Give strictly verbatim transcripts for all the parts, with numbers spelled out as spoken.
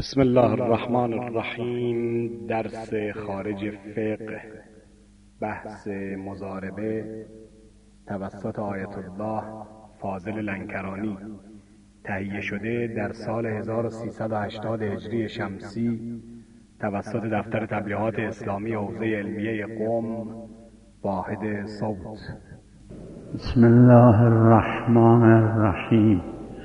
بسم الله الرحمن الرحیم. درس خارج فقه، بحث مضاربه توسط آیت الله فاضل لنکرانی، تهیه شده در سال هزار و سیصد و هشتاد هجری شمسی توسط دفتر تبلیغات اسلامی حوزه علمیه قم، واحد صوت. بسم الله الرحمن الرحیم.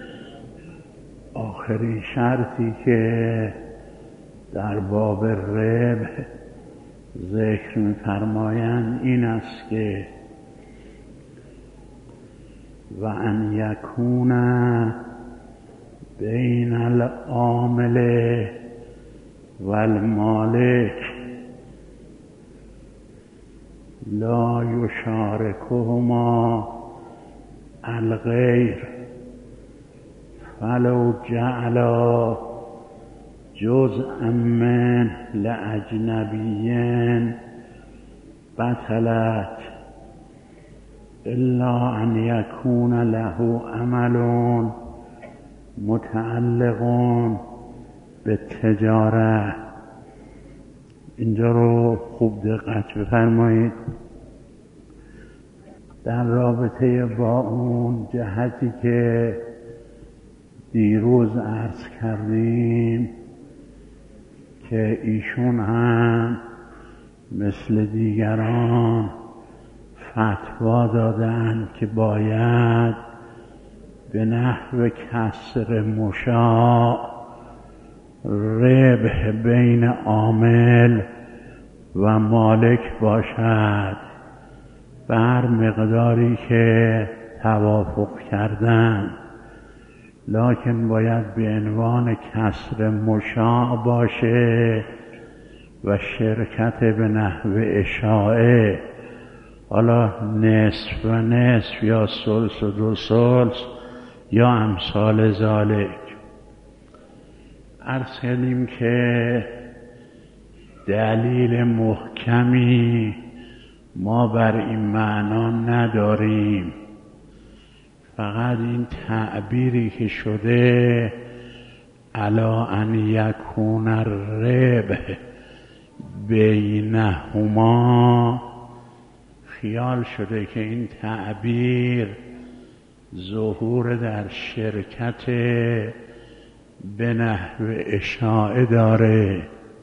آخرین شرطی که در باب ربح ذکر می‌فرمایند این است که و ان یکون بین العامل و المالک لا یشارکهما الغیر فلو جعلا جزءا من لأجنبیین بطلت الا ان یکون له عمل متعلق بالتجاره. اینجا رو خوب دقت بفرمایید. در رابطه با اون جهتی که دیروز عرض کردیم که ایشون هم مثل دیگران فتوا دادن که باید به نحو کسر مشاع ربح بین عامل و مالک باشد بر مقداری که توافق کردن، لکن باید به عنوان کسر مشاع باشه و شرکت به نحو اشاعه، حالا نصف و نصف یا ثلث و دو ثلث یا امثال ذالک. عرض کردیم که دلیل محکمی ما بر این معنا نداریم، فقط این تعبیری که شده الا ان یکون الربح بینهما، خیال شده که این تعبیر ظهور در شرکت به نحو اشاعه داره،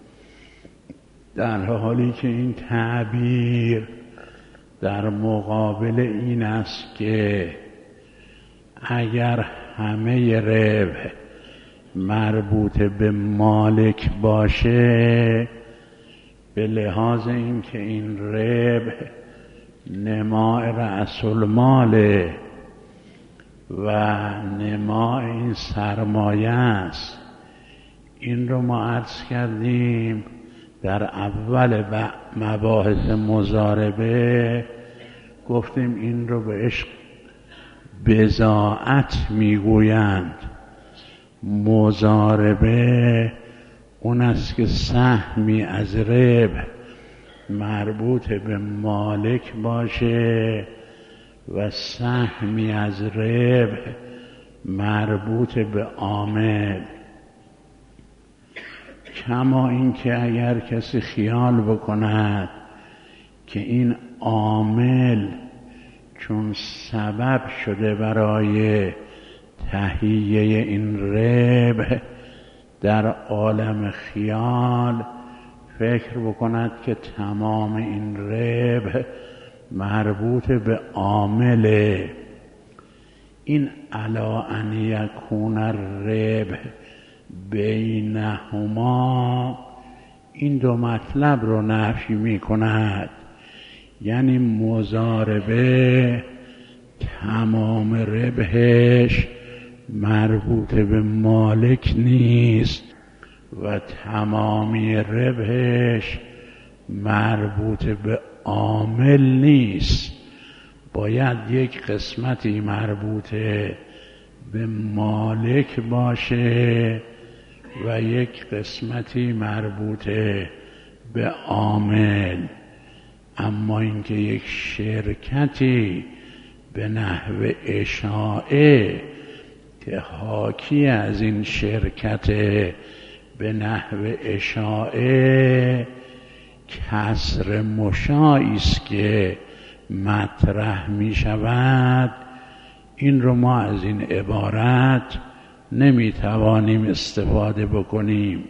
در حالی که این تعبیر در مقابل این است که اگر همه ربح مربوط به مالک باشه، به لحاظ این که این ربح نماء رأس الماله و نماء این سرمایه است. این رو ما عرض کردیم در اول مباحث مضاربه، گفتیم این رو به عشق بضاعت میگویند. مضاربه اون است که سهمی از ربح مربوط به مالک باشه و سهمی از ربح مربوط به عامل. کما اینکه اگر کسی خیال بکند که این عامل چون سبب شده برای تهیه این ربح، در عالم خیال فکر بکند که تمام این ربح مربوط به عامله، این الا ان یکون الربح بینهما این دو مطلب رو نفی می کند. یعنی مضاربه تمام ربحش مربوط به مالک نیست و تمامی ربحش مربوط به عامل نیست، باید یک قسمتی مربوط به مالک باشه و یک قسمتی مربوط به عامل. اما اینکه یک شرکتی به نحو اشاعه که حاکی از این شرکت به نحو اشاعه کسر مشاعی است که مطرح می شود. این رو ما از این عبارت نمی توانیم استفاده بکنیم.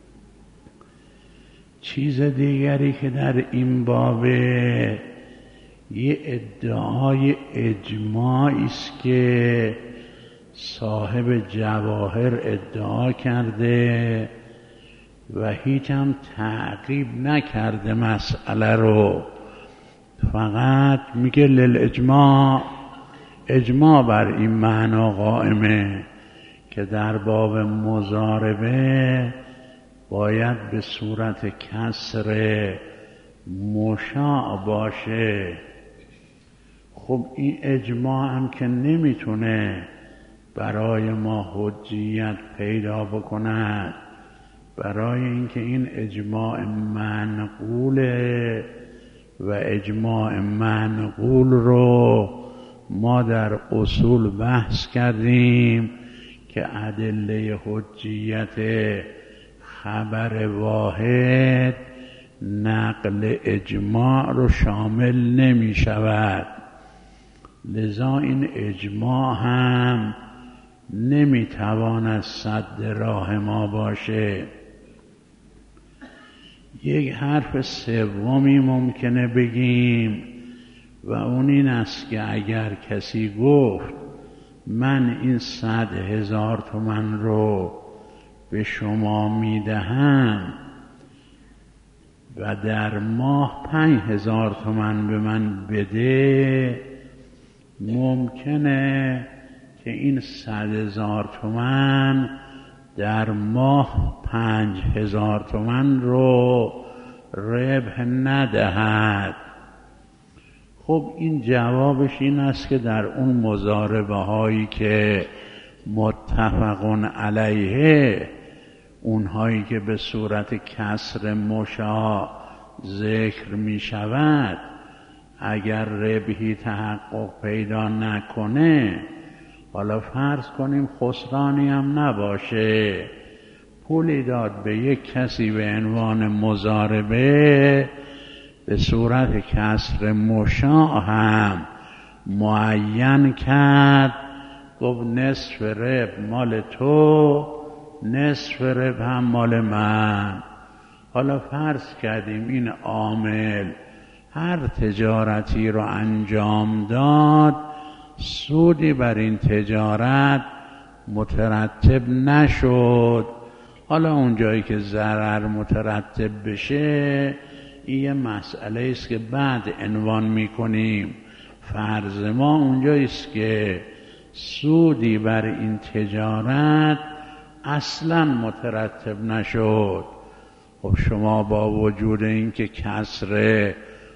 چیز دیگری که در این باب یه ادعای اجماعی است که صاحب جواهر ادعا کرده و هیچ هم تعقیب نکرده مسئله رو، فقط میگه للاجماع، اجماع بر این معنا قائمه که در باب مضاربه باید به صورت کسر مشاع باشه. خب این اجماع هم که نمیتونه برای ما حجیت پیدا بکند، برای اینکه این اجماع منقوله و اجماع منقول رو ما در اصول بحث کردیم که ادله حجیت خبر واحد نقل اجماع رو شامل نمی شود. لذا این اجماع هم نمی تواند سد راه ما باشه. یک حرف سومی ممکنه بگیم و اون این است که اگر کسی گفت من این صد هزار تومن رو به شما میدهم و در ماه پنج هزار تومن به من بده، ممکنه که این صد هزار تومن در ماه پنج هزار تومن رو ربح ندهد. خب این جوابش این است که در اون مضاربه هایی که متفقون علیه، اونهایی که به صورت کسر مشاع ذکر می شود، اگر ربحی تحقق پیدا نکنه، حالا فرض کنیم خسرانی هم نباشه، پولی داد به یک کسی به عنوان مضاربه، به صورت کسر مشاع هم معین کرد، گفت نصف ربح مال تو، نصف ربح هم مال من. حالا فرض کردیم این عامل هر تجارتی رو انجام داد، سودی بر این تجارت مترتب نشد. حالا اون جایی که ضرر مترتب بشه، این یه مسئله است که بعد عنوان میکنیم. فرض ما اونجایی است که سودی بر این تجارت اصلا مترتب نشد. خب شما با وجود اینکه کسر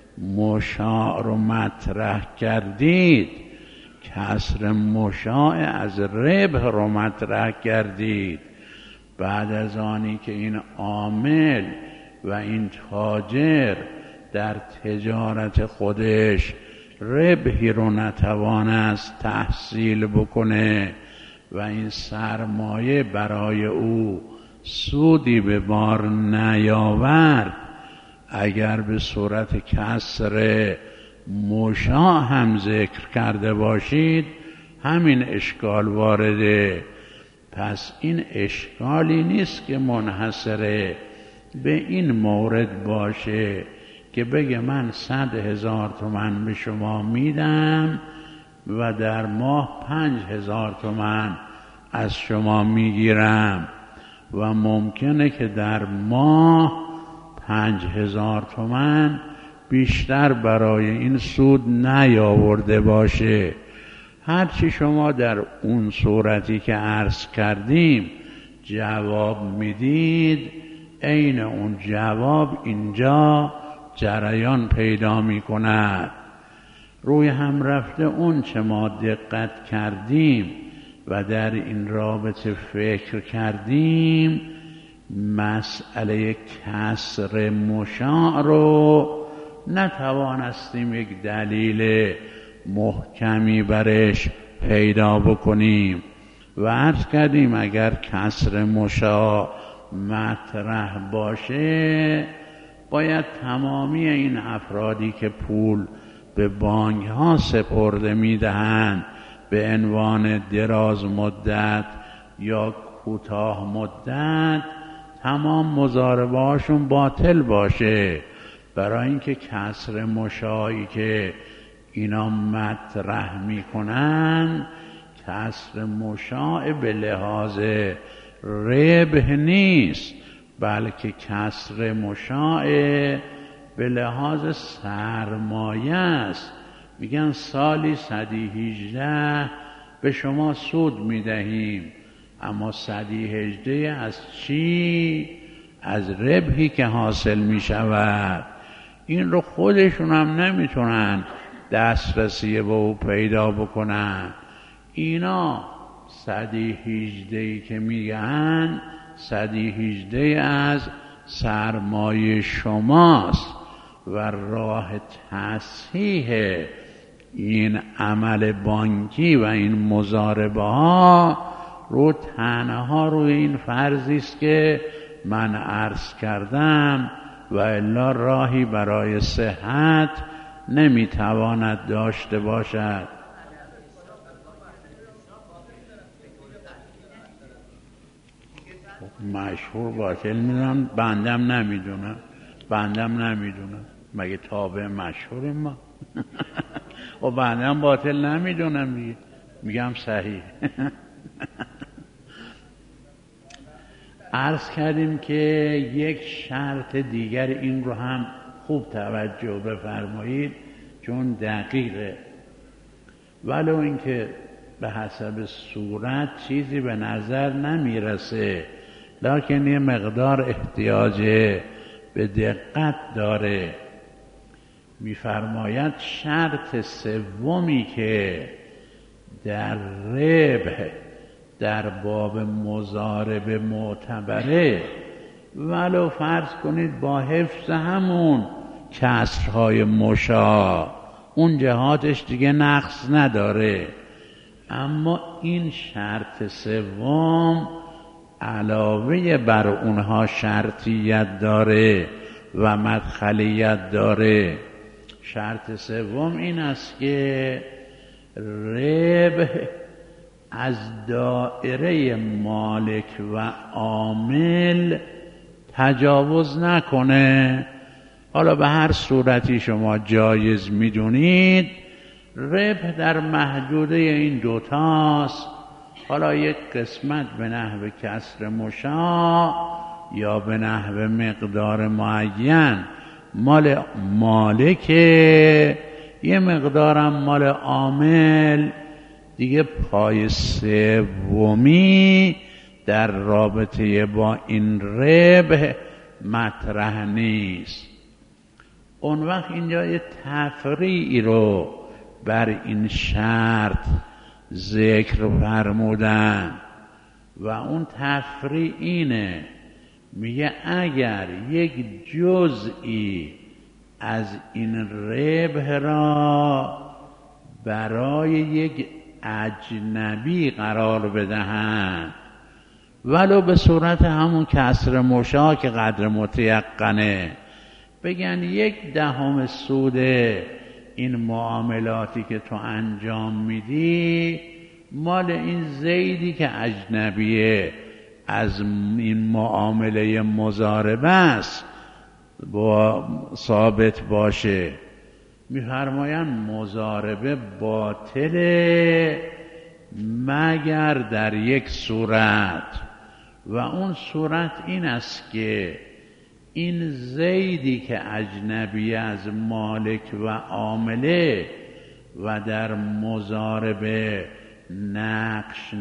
مشاع رو مطرح کردید، کسر مشاع از ربح رو مطرح کردید، بعد از آنی که این عامل و این تاجر در تجارت خودش ربحی رو نتوانست تحصیل بکنه و این سرمایه برای او سودی به بار نیاورد، اگر به صورت کسر مشاع هم ذکر کرده باشید، همین اشکال وارده. پس این اشکالی نیست که منحصره به این مورد باشه که بگه من صد هزار تومن به شما میدم و در ماه پنج هزار تومن از شما میگیرم و ممکنه که در ماه پنج هزار تومن بیشتر برای این سود نیاورده باشه. هرچی شما در اون صورتی که عرض کردیم جواب میدید، عین اون جواب اینجا جریان پیدا میکند. روی هم رفته اون چه ما دقت کردیم و در این رابطه فکر کردیم، مسئله کسر مشاع رو نتوانستیم یک دلیل محکمی برش پیدا بکنیم و عرض کردیم اگر کسر مشاع مطرح باشه، باید تمامی این افرادی که پول به بانک ها سپرده میدهند به عنوان دراز مدت یا کوتاه مدت، تمام مضاربه هاشون باطل باشه، برای اینکه کسر مشاعی که اینا مطرح میکنن کسر مشاع به لحاظ ربح نیست، بلکه کسر مشاع به لحاظ سرمایه است. میگن سالی صدی هجده به شما سود میدهیم، اما صدی هجده از چی؟ از ربحی که حاصل میشود. این رو خودشون هم نمیتونن دسترسی به او پیدا بکنن. اینا صدی هجده که میگن صدی هجده از سرمایه شماست و راه تصحیح این عمل بانکی و این مضاربه ها رو تنها روی این فرضی است که من عرض کردم و الا راهی برای صحت نمیتواند داشته باشد. مشهور باطل میدونم، بندم نمیدونم بندم نمیدونم مگه تابع مشهوریم ما؟ و بندم باطل نمیدونم دیگه، میگم صحیح. عرض کردیم که یک شرط دیگر، این رو هم خوب توجه بفرمایید چون دقیقه، ولو اینکه به حسب صورت چیزی به نظر نمیرسه، لکن یه مقدار احتیاج به دقت داره. میفرماید شرط سومی که در ربح در باب مضاربه معتبره، ولو فرض کنید با حفظ همون کسرهای مشاع، اون جهاتش دیگه نقص نداره، اما این شرط سوم علاوه بر اونها شرطیت داره و مدخلیت داره. شرط سوم این است که ربح از دائره مالک و عامل تجاوز نکنه. حالا به هر صورتی شما جایز میدونید، ربح در محدوده این دوتاست. حالا یک قسمت به نحو کسر مشاع یا به نحو مقدار معین مال مالک، یه مقدارم مال عامل. دیگه پای سومی در رابطه با این ربح مطرح نیست. اون وقت اینجا یه تفریعی رو بر این شرط ذکر فرمودن و اون تفریع اینه، میگه اگر یک جزئی از این ربح را برای یک اجنبی قرار بدهند، ولو به صورت همون کسر مشاع که قدر متیقنه، بگن یک دهم سود این معاملاتی که تو انجام میدی مال این زیدی که اجنبیه از این معامله مضاربه است با ثابت باشه. میفرمایند مضاربه باطله مگر در یک صورت، و اون صورت این است که این زیدی که اجنبی از مالک و عامله و در مضاربه نقش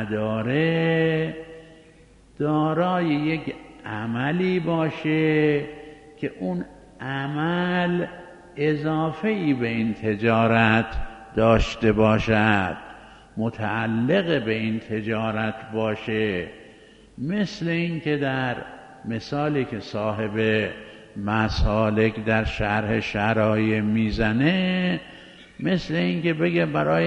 نداره، دارای یک عملی باشه که اون عمل اضافه‌ای به این تجارت داشته باشد، متعلق به این تجارت باشه. مثل این که در مثالی که صاحب مسالک در شرح شرایع میزنه، مثل این که بگه برای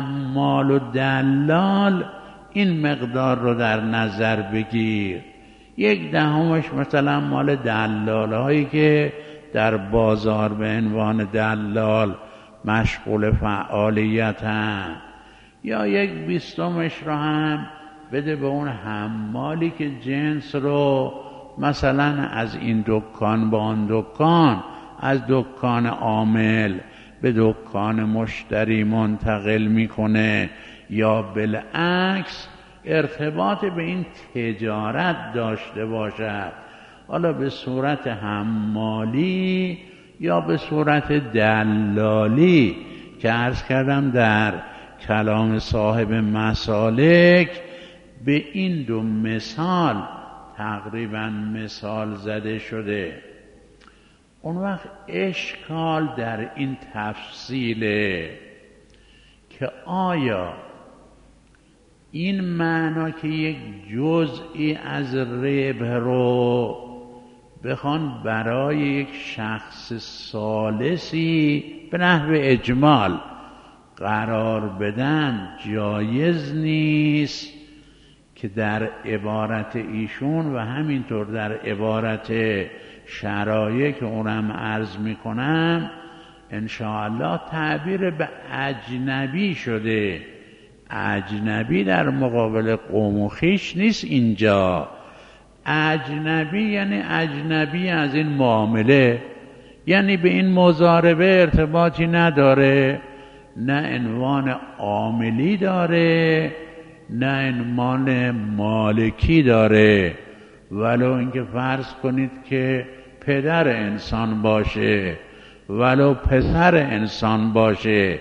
حمال و دلال این مقدار رو در نظر بگیر، یک دهمش مثلا مال دلال هایی که در بازار به عنوان دلال مشغول فعالیتن، یا یک بیستمش رو هم بده به اون حمالی که جنس رو مثلا از این دکان به آن دکان، از دکان عامل به دکان مشتری منتقل میکنه، یا بالعکس ارتباط به این تجارت داشته باشد، حالا به صورت حمالی یا به صورت دلالی که عرض کردم در کلام صاحب مسالک به این دو مثال تقریبا مثال زده شده. اون وقت اشکال در این تفصیله که آیا این معنا که یک جزئی از ربح رو بخوان برای یک شخص ثالثی به نحو اجمال قرار بدن جایز نیست که در عبارت ایشون و همینطور در عبارت شرایع که اونم عرض میکنم انشاءالله تعبیر به اجنبی شده. اجنبی در مقابل قوم و خویش نیست اینجا. اجنبی یعنی اجنبی از این معامله، یعنی به این مضاربه ارتباطی نداره، نه عنوان عاملی داره نه عنوان مالکی داره، ولو اینکه فرض کنید که پدر انسان باشه ولو پسر انسان باشه.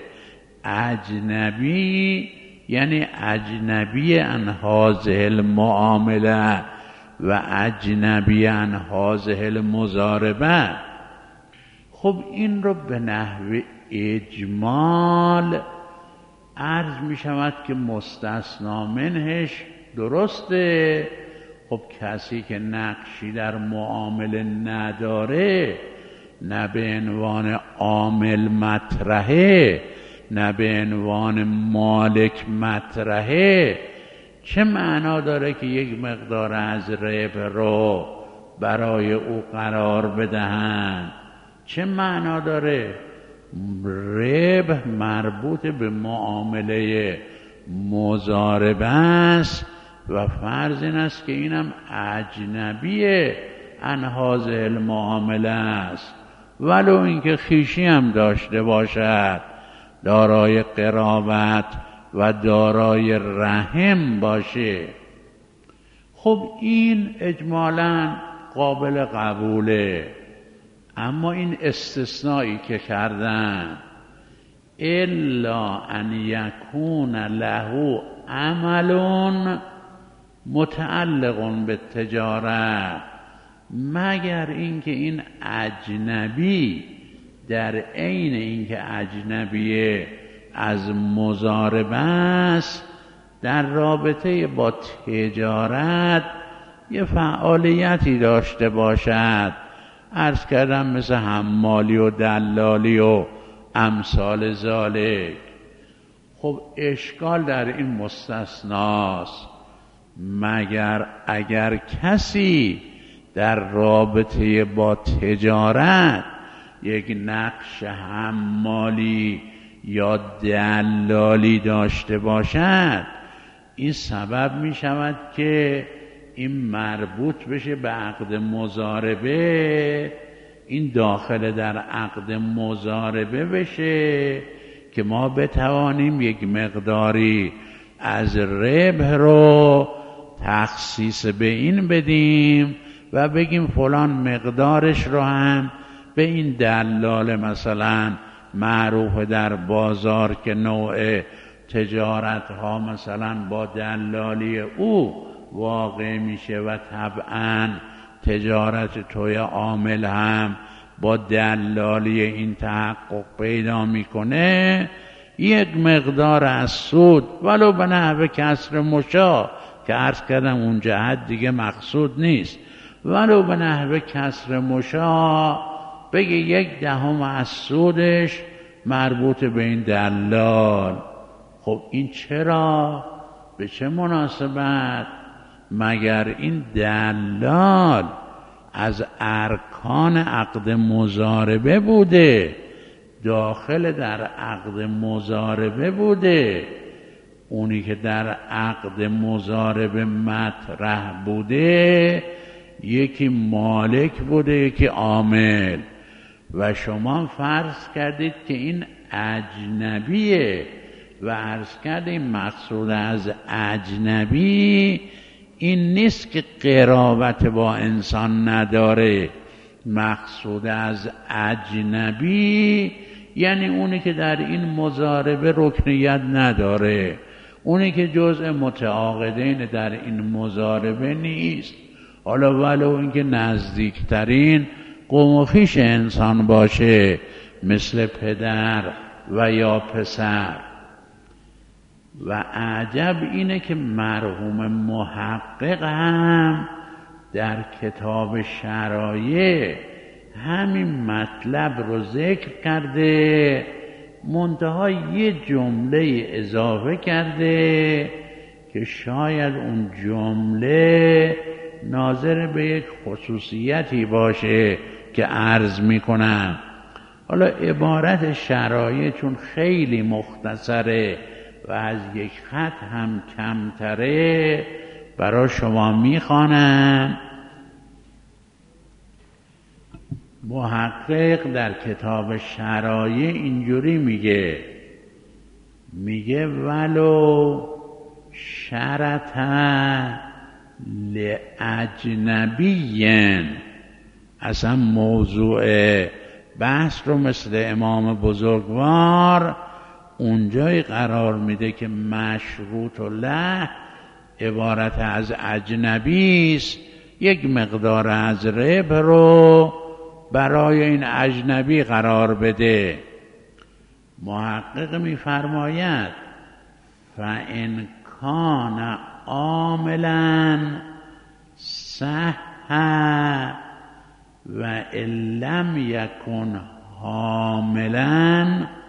اجنبی یعنی اجنبی عن هذه المعامله و اجنبی عن هذه المضاربه. خب این رو به نحو اجمال عرض می شود که مستثنا منهش درسته. خب کسی که نقشی در معامله نداره، نه به عنوان عامل مطرحه نه به عنوان مالک مطرحه، چه معنا داره که یک مقدار از ربح رو برای او قرار بدهند؟ چه معنا داره؟ ربح مربوط به معامله مضاربه است و فرض این است که اینم اجنبیه عن هذه المعامله است، ولو اینکه خویشی هم داشته باشد، دارای قرابت و دارای رحم باشه. خب این اجمالاً قابل قبوله، اما این استثنایی که کردن الا ان یکون له عمل متعلق به تجارت، مگر اینکه این اجنبی در عین اینکه اجنبی از مضاربه است در رابطه با تجارت یه فعالیتی داشته باشد، عرض کردم مثل حمالی و دلالی و امثال ذالک. خب اشکال در این مستثناست، مگر اگر کسی در رابطه با تجارت یک نقش حمالی یا دلالی داشته باشد، این سبب می شود که این مربوط بشه به عقد مضاربه، این داخل در عقد مضاربه بشه که ما بتوانیم یک مقداری از ربح رو تخصیص به این بدیم و بگیم فلان مقدارش رو هم به این دلال مثلا معروف در بازار که نوع تجارت ها مثلا با دلالی او واقع میشه و طبعا تجارت توی عامل هم با دلالی این تحقق پیدا میکنه، یک مقدار از سود ولو به نحو کسر مشا که عرض کردم اون جهت دیگه مقصود نیست، ولو به نحو کسر مشا بگه یک دهم از سودش مربوط به این دلال. خب این چرا؟ به چه مناسبت؟ مگر این دلال از ارکان عقد مضاربه بوده، داخل در عقد مضاربه بوده. اونی که در عقد مضاربه مطرح بوده یکی مالک بوده یکی عامل، و شما فرض کردید که این اجنبیه و عرض کردیم مقصود از اجنبی این نیست که قرابت با انسان نداره. مقصود از اجنبی یعنی اونی که در این مضاربه رکنیت نداره، اونی که جزء متعاقدین در این مضاربه نیست، حالا ولو اینکه نزدیکترین قوم و خویش انسان باشه، مثل پدر و یا پسر. و عجب اینه که مرحوم محقق هم در کتاب شرایع همین مطلب رو ذکر کرده، منتها یه جمله اضافه کرده که شاید اون جمله ناظر به یک خصوصیتی باشه که عرض میکنم. حالا عبارت شرایع چون خیلی مختصره و از یک خط هم کمتره برای شما میخوانم. محقق در کتاب شرایع اینجوری میگه میگه ولو شرط لأجنبین، اصلا موضوع بحث رو مثل امام بزرگوار اونجای قرار میده که مشروط له عبارت از اجنبی است، یک مقدار از ربح رو برای این اجنبی قرار بده. محقق میفرماید فإن کان عاملا صح و ان لم یکن حاملا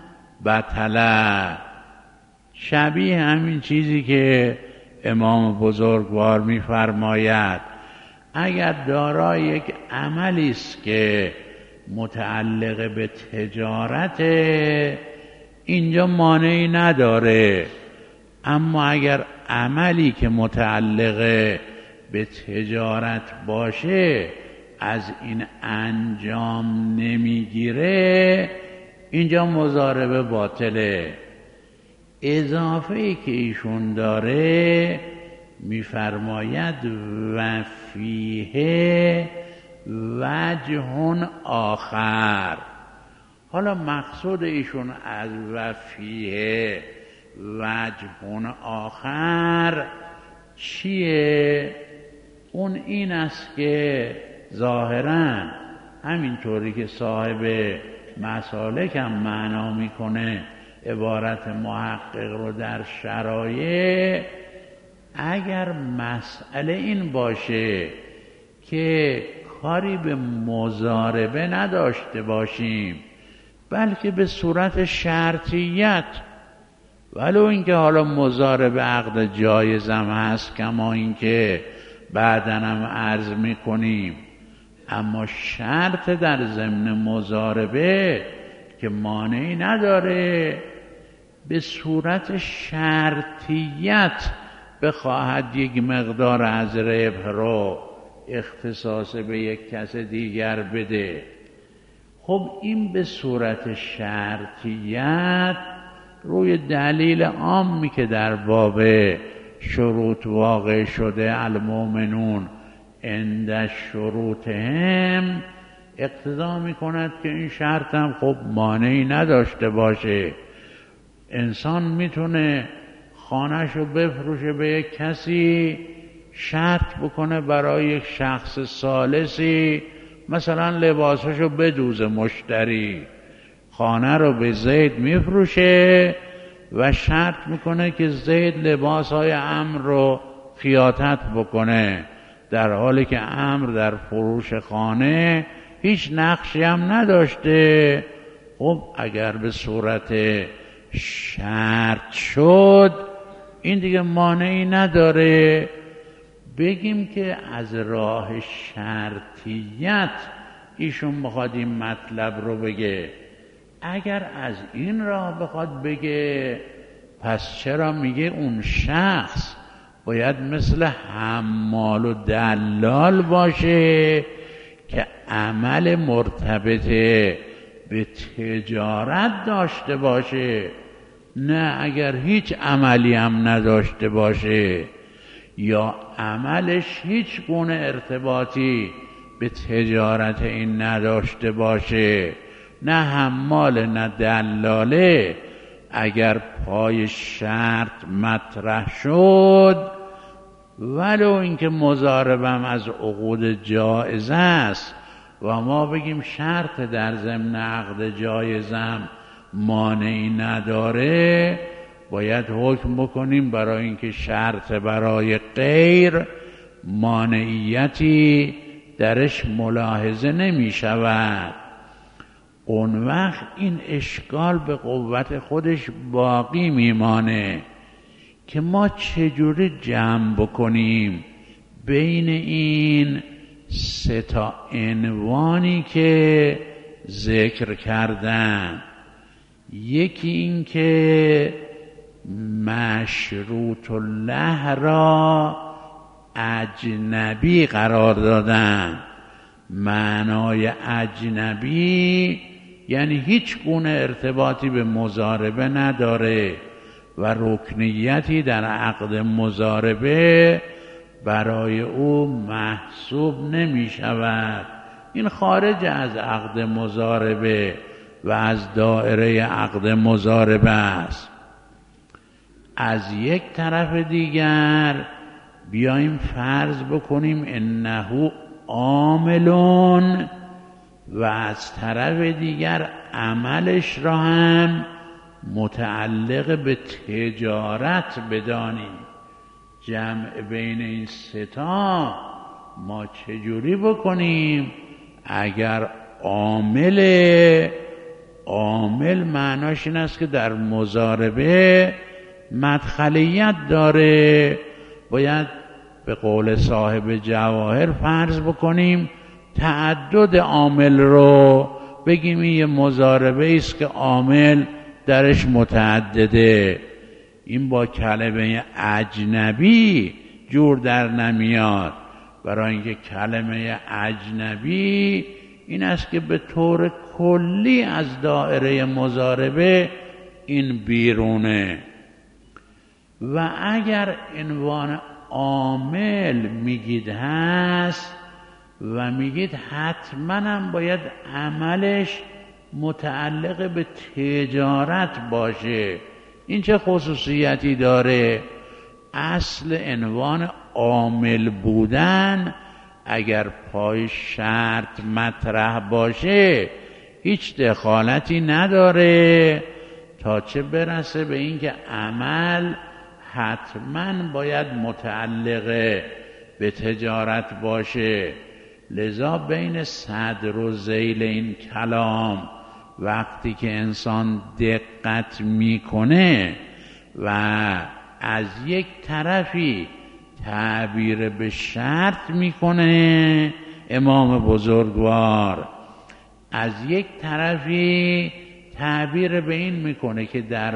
بطل. شبیه همین چیزی که امام بزرگوار میفرماید اگر دارای یک عملی است که متعلق به تجارت، اینجا مانعی نداره، اما اگر عملی که متعلق به تجارت باشه از این انجام نمیگیره، اینجا مضاربه باطله. اضافه ای که ایشون داره میفرماید و فیه وجه آخر. حالا مقصود ایشون از و فیه وجه آخر چیه؟ اون این است که ظاهراً همینطوری که صاحب مسالک هم معنا میکنه عبارت محقق رو در شرایع، اگر مسئله این باشه که کاری به مضاربه نداشته باشیم بلکه به صورت شرطیت، ولو اینکه حالا مضاربه عقد جایزم هست کما اینکه بعداً هم عرض میکنیم، اما شرط در ضمن مضاربه که مانعی نداره به صورت شرطیت بخواهد یک مقدار از ربح رو اختصاص به یک کس دیگر بده. خب این به صورت شرطیت روی دلیل عامی که در باب شروط واقع شده المؤمنون عند شروطهم اقتضا می کند که این شرط هم خب مانعی نداشته باشه. انسان میتونه خانه‌شو بفروشه به یک کسی، شرط بکنه برای یک شخص ثالثی مثلا لباسشو بدوزه مشتری، خانه رو به زید میفروشه و شرط میکنه که زید لباسهای عمرو رو خیاطت بکنه، در حالی که عمرو در فروش خانه هیچ نقشی هم نداشته. خب اگر به صورت شرط شد این دیگه مانعی نداره. بگیم که از راه شرطیت ایشون میخواد این مطلب رو بگه. اگر از این راه بخواد بگه، پس چرا میگه اون شخص باید مثل حمال و دلال باشه که عمل مرتبط به تجارت داشته باشه؟ نه، اگر هیچ عملی هم نداشته باشه یا عملش هیچ گونه ارتباطی به تجارت این نداشته باشه، نه حمال نه دلاله، اگر پای شرط مطرح شد، ولو اینکه مضاربم از عقود جایز است و ما بگیم شرط در ضمن عقد جایزم مانعی نداره، باید حکم بکنیم برای اینکه شرط برای غیر مانعیتی درش ملاحظه نمی شود. اون وقت این اشکال به قوت خودش باقی میمانه که ما چجوری جمع بکنیم بین این سه تا عنوانی که ذکر کردن. یکی این که مشروط الله را اجنبی قرار دادن. معنای اجنبی یعنی هیچ گونه ارتباطی به مضاربه نداره و رکنیتی در عقد مضاربه برای او محسوب نمی شود. این خارج از عقد مضاربه و از دائره عقد مضاربه است. از یک طرف دیگر بیاییم فرض بکنیم انه عاملون و از طرف دیگر عملش را هم متعلق به تجارت بدانیم. جمع بین این ستا ما چجوری بکنیم؟ اگر عامل عامل معناش این است که در مضاربه مدخلیت داره، باید به قول صاحب جواهر فرض بکنیم تعدد عامل رو، بگیم این یه مضاربه است که عامل درش متعدده. این با کلمه اجنبی جور در نمیاد، برای اینکه کلمه اجنبی این است که به طور کلی از دائره مضاربه این بیرونه. و اگر عنوان عامل میگید هست و میگید حتما هم باید عملش متعلق به تجارت باشه، این چه خصوصیتی داره؟ اصل عنوان عامل بودن اگر پای شرط مطرح باشه هیچ دخالتی نداره تا چه برسه به اینکه عمل حتما باید متعلق به تجارت باشه. لذا بین صدر و ذیل این کلام وقتی که انسان دقت میکنه و از یک طرفی تعبیر به شرط میکنه امام بزرگوار، از یک طرفی تعبیر به این میکنه که در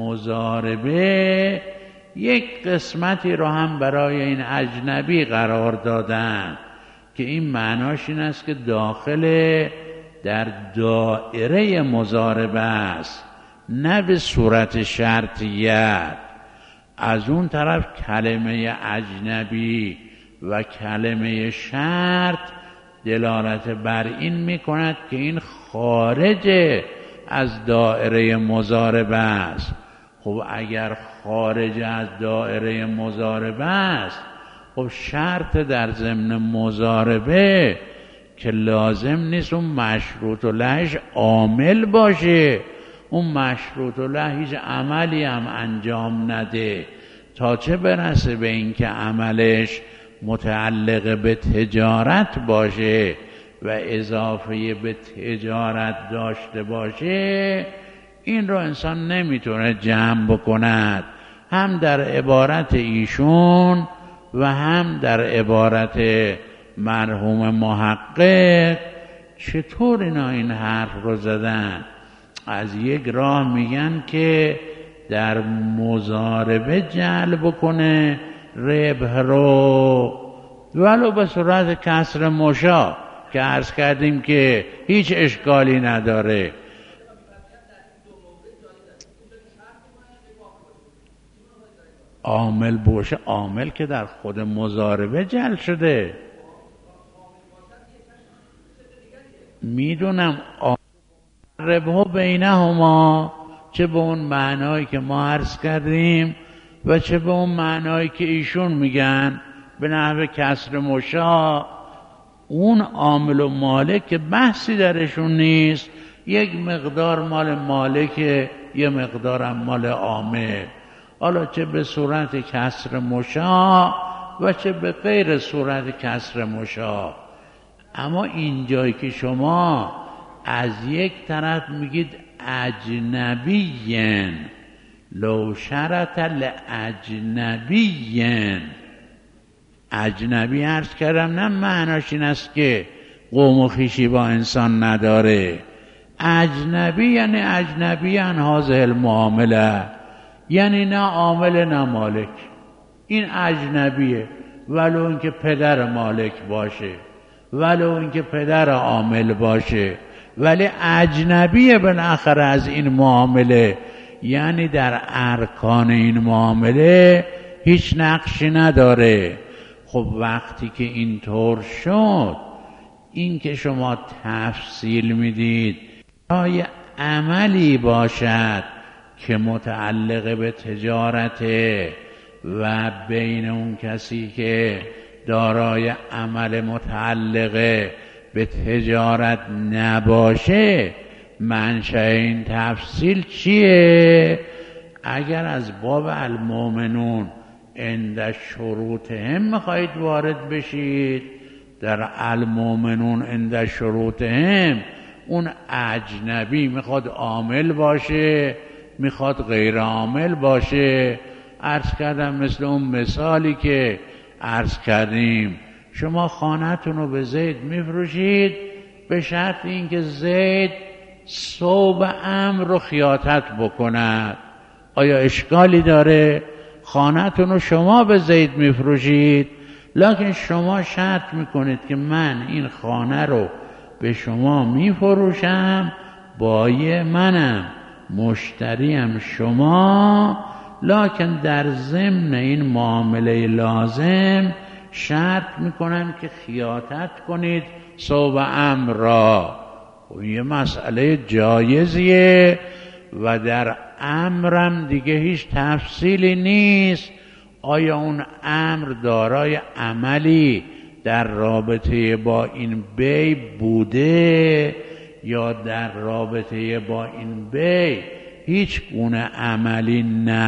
مضاربه یک قسمتی رو هم برای این اجنبی قرار دادن که این معناش این است که داخل در دائره مضاربه است، نه به صورت شرطیت. از اون طرف کلمه اجنبی و کلمه شرط دلالت بر این میکند که این خارج از دائره مضاربه است. خب اگر خارج از دائره مضاربه است، خب شرط در ضمن مضاربه که لازم نیست اون مشروط لهش عامل باشه، اون مشروط له هیچ عملی هم انجام نده تا چه برسه به این که عملش متعلق به تجارت باشه و اضافه به تجارت داشته باشه. این رو انسان نمیتونه جمع بکند، هم در عبارت ایشون و هم در عبارت مرحوم محقق. چطور اینا این حرف رو زدن؟ از یک راه میگن که در مضاربه جلب کنه ربح رو، ولو به صورت کسر مشا که عرض کردیم که هیچ اشکالی نداره. عامل باشه، عامل که در خود مضاربه جلب شده. میدونم ربح بینهما، چه به اون معنایی که ما عرض کردیم و چه به اون معنایی که ایشون میگن به نحو کسر مشا. اون عامل و مالک که بحثی درشون نیست، یک مقدار مال مالک، یه مقدارم مال عامل، حالا چه به صورت کسر مشا و چه به غیر صورت کسر مشا. اما اینجایی که شما از یک طرف میگید اجنبیین، لو شرط الاجنبیین، اجنبی عرض کردم نه معناش این است که قوم و خویشی با انسان نداره. اجنبی یعنی اجنبی ان هذه المعامله، یعنی نه عامل نه مالک، این اجنبیه، ولو اینکه پدر مالک باشه، ولو اینکه پدر عامل باشه، ولی اجنبیه بالاخره از این معامله، یعنی در ارکان این معامله هیچ نقشی نداره. خب وقتی که اینطور شد، این که شما تفصیل میدید آیا عملی باشد که متعلق به تجارته و بین اون کسی که دارای عمل متعلق به تجارت نباشه، منشأ این تفصیل چیه؟ اگر از باب المؤمنون عند شروطهم میخواهید وارد بشید، در المؤمنون عند شروطهم اون اجنبی میخواد عامل باشه، میخواد غیر عامل باشه. عرض کردم مثل اون مثالی که عرض کردیم، شما خانه‌تون رو به زید میفروشید به شرط اینکه زید صوب امر رو خیاطت بکند. آیا اشکالی داره؟ خانه‌تون رو شما به زید میفروشید، لکن شما شرط میکنید که من این خانه رو به شما میفروشم، بایع منم، مشتریم شما، لکن در ضمن این معامله لازم شرط میکنم که خیاطت کنید صوب امر را. و یه مسئله جایزیه و در امرم دیگه هیچ تفصیلی نیست. آیا اون امر دارای عملی در رابطه با این بی بوده یا در رابطه با این بی هیچ گونه عملی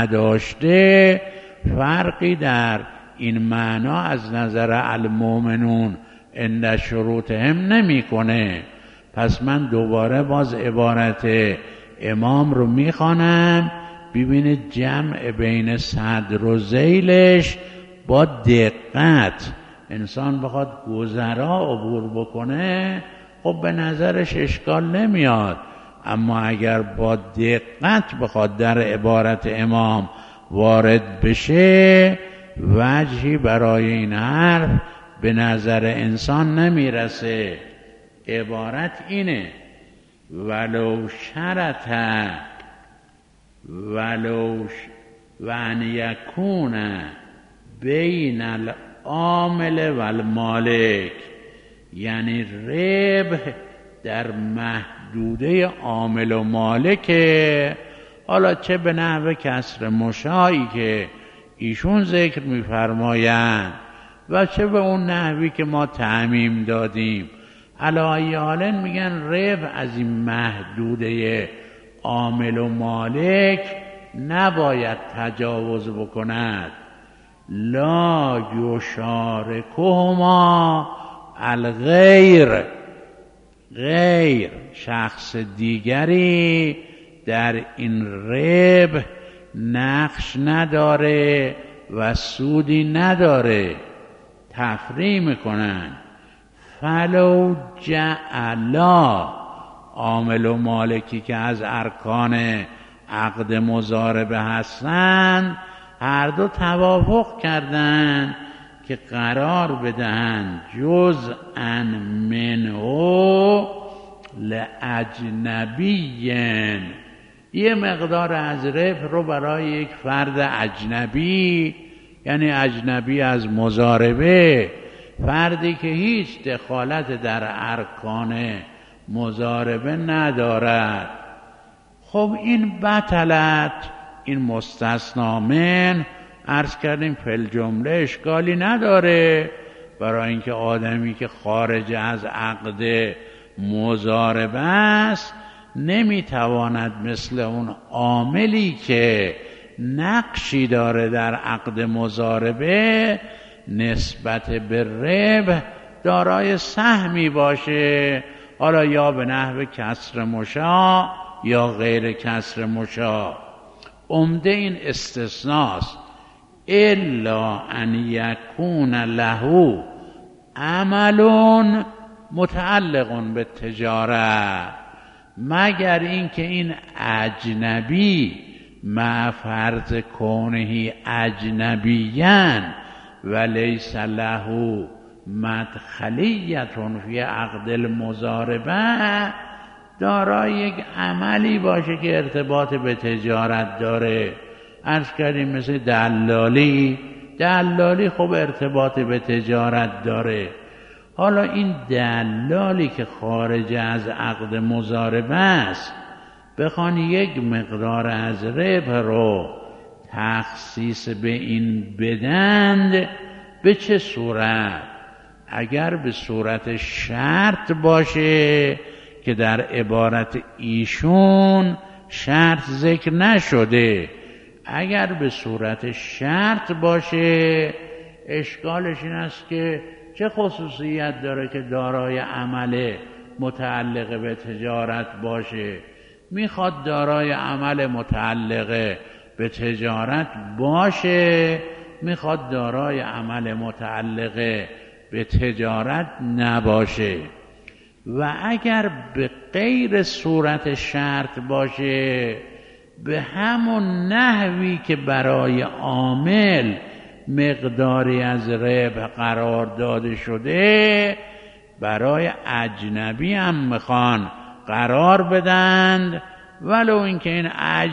نداشته؟ فرقی در این معنا از نظر المؤمنون عند شروطهم نمی کنه. پس من دوباره باز عبارت امام رو میخوانم، ببینید جمع بین صدر و ذیلش با دقت. انسان بخواد گذرا عبور بکنه خب به نظرش اشکال نمیاد، اما اگر با دقت بخواد در عبارت امام وارد بشه، وجهی برای این حرف به نظر انسان نمیرسه. عبارت اینه: ولو شرط ولو و ان یکون بین العامل و المالک، یعنی ربح در محدوده عامل و مالکه، حالا چه به نحو کسر مشایی که ایشون ذکر می‌فرمایند و چه به اون نحوی که ما تعمیم دادیم. علی ای حال میگن ربح از این محدوده عامل و مالک نباید تجاوز بکند. لا یشارکهما الغیر، غیر شخص دیگری در این ربح نقش نداره و سودی نداره، تفریع میکنن. فلو جعلا، عامل و مالکی که از ارکان عقد مضاربه هستند، هر دو توافق کردند که قرار بدهند جزءا منه لاجنبی، یه مقدار از ربح رو برای یک فرد اجنبی، یعنی اجنبی از مضاربه، فردی که هیچ دخالت در ارکان مضاربه ندارد. خب این بطلت، این مستثنا من، عرض کردیم فی جمله اشکالی نداره، برای اینکه آدمی که خارج از عقد مضاربه است نمیتواند مثل اون عاملی که نقشی داره در عقد مضاربه نسبت به ربح دارای سهمی باشه، حالا یا به نحو کسر مشاع یا غیر کسر مشاع. عمده این استثناست، الا ان یکون له عمل متعلق به تجاره، مگر اینکه این اجنبی مع فرض کونه اجنبیان و لیس له مدخلیت فی عقد المضاربه، دارای یک عملی باشه که ارتباط به تجارت داره. عرض کردیم مثل دلالی، دلالی خب ارتباط به تجارت داره. حالا این دلالی که خارج از عقد مضاربه است بخوان یک مقدار از ربح رو تخصیص به این بدند، به چه صورت؟ اگر به صورت شرط باشه که در عبارت ایشون شرط ذکر نشده، اگر به صورت شرط باشه اشکالش این است که چه خصوصیت داره که دارای عمل متعلق به تجارت باشه؟ میخواد دارای عمل متعلق به تجارت باشه، میخواد دارای عمل متعلق به تجارت نباشه. و اگر به غیر صورت شرط باشه، به همون نحوی که برای عامل مقداری از ربح قرار داده شده، برای اجنبی هم میخوان قرار بدند، ولو اینکه این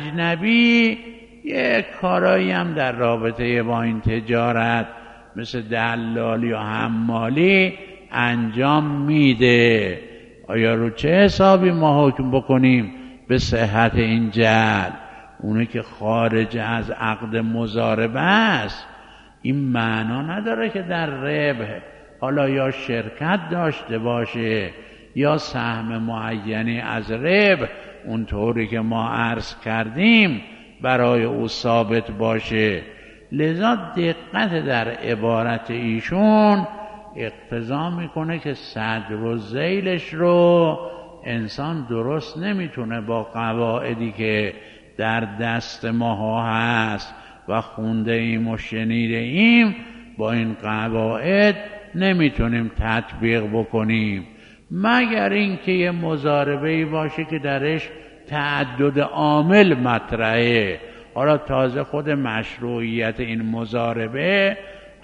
اجنبی یک کارایی هم در رابطه با این تجارت مثل دلالی و حمالی انجام میده. آیا رو چه حسابی ما حکم بکنیم به صحت این جعل؟ اونه که خارج از عقد مضاربه است، این معنا نداره که در ربح حالا یا شرکت داشته باشه یا سهم معینی از ربح اونطوری که ما عرض کردیم برای او ثابت باشه. لذا دقت در عبارت ایشون اقتضا میکنه که صدر و ذیلش رو انسان درست نمیتونه با قواعدی که در دست ماها هست و خونده ایم و شنیده ایم، با این قواعد نمیتونیم تطبیق بکنیم، مگر اینکه یه مضاربه‌ای باشه که درش تعدد عامل مطرحه. حالا تازه خود مشروعیت این مضاربه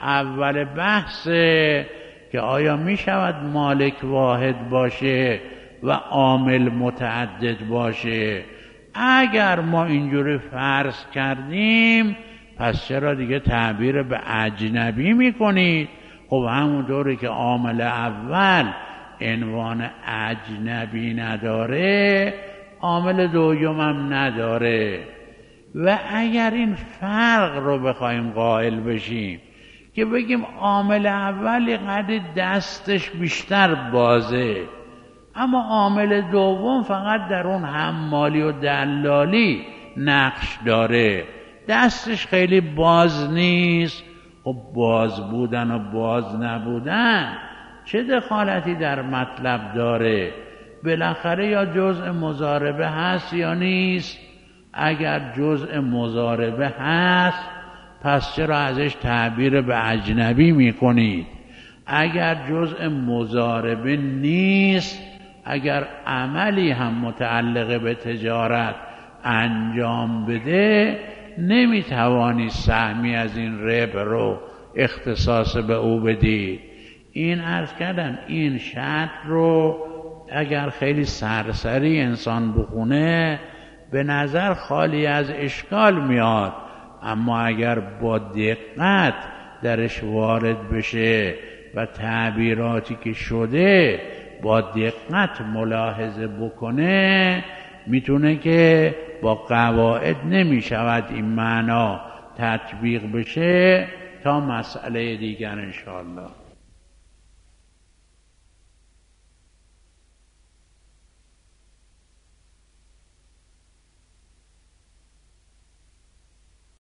اول بحثه که آیا می شود مالک واحد باشه و عامل متعدد باشه. اگر ما اینجوری فرض کردیم پس چرا دیگه تعبیر به اجنبی می کنید؟ خب همونطوری که عامل اول عنوان اجنبی نداره، عامل دوم هم نداره. و اگر این فرق رو بخوایم قائل بشیم که بگیم عامل اولی قد دستش بیشتر بازه، اما عامل دوم فقط در اون حمالی و دلالی نقش داره، دستش خیلی باز نیست، خب باز بودن و باز نبودن چه دخالتی در مطلب داره؟ بالاخره یا جزء مضاربه هست یا نیست. اگر جزء مضاربه هست پس چرا ازش تعبیر به اجنبی میکنید؟ اگر جزء مضاربه نیست، اگر عملی هم متعلق به تجارت انجام بده، نمیتوانی سهمی از این ربح رو اختصاص به او بدی. این عرض کردم این شرط رو اگر خیلی سرسری انسان بخونه به نظر خالی از اشکال میاد، اما اگر با دقت درش وارد بشه و تعبیراتی که شده با دقت ملاحظه بکنه، میتونه که با قواعد نمیشود این معنا تطبیق بشه تا مسئله دیگر انشاءالله.